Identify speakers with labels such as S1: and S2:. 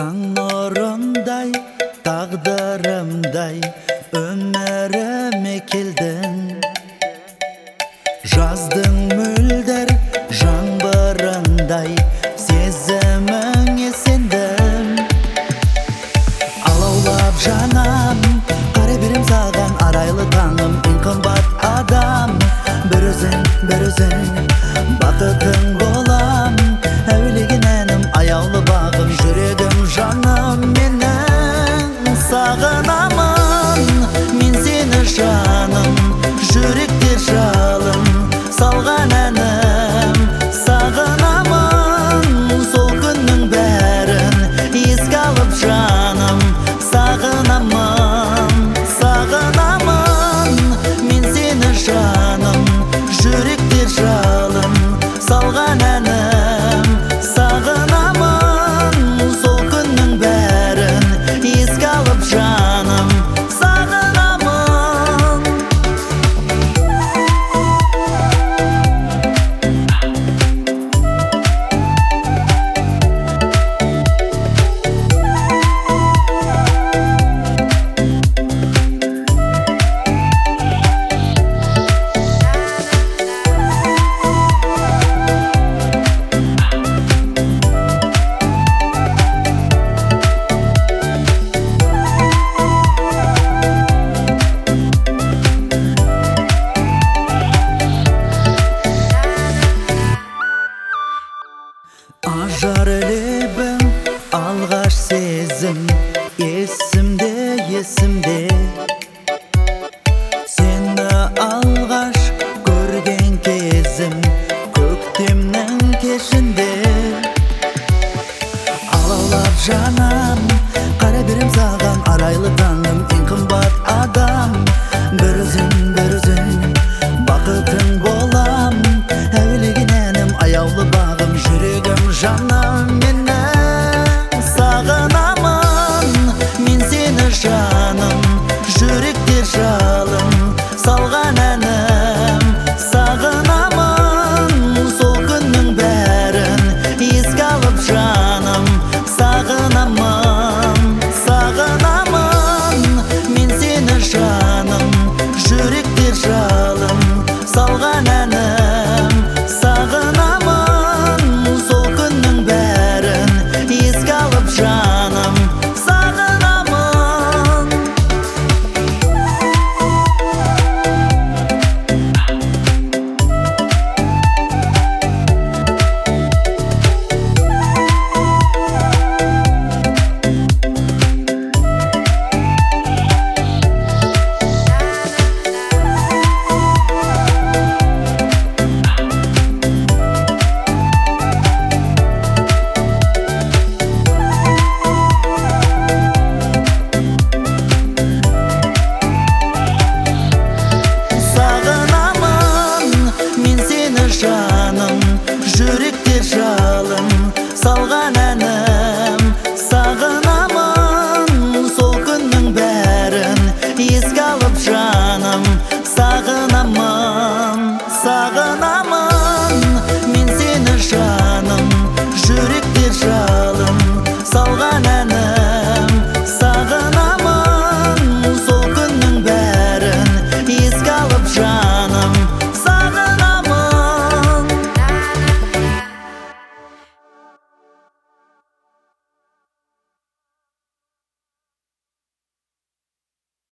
S1: Таң нұрындай, тағдырымдай өміріме келдің. Жаздың мөлдір жаңбырындай сезіміңе сендім. Алаулап жанам, қарай берем саған арайлы таңым. Ең қымбат адам, бір өзің, бақытың болам. Әуелеген әнім, аяулы бағым, жүрегім жаным менің. Сағынамын мен сені жаным, жүректе жалын салған әнім. Сағынамын сол күннің бәрін еске алып жаным. Сағынамын мен сені жаным, жүректе жалын салған әнім. Сағынамын сол күннің бәрін еске алып жаным. Сағынамын. Ажар лебің, алғаш сезім, есімде Сені алғаш көрген кезім, көктемнің кешінде. Алаулап жанам, қарай берем саған арайлы таңым. Ең қымбат адам,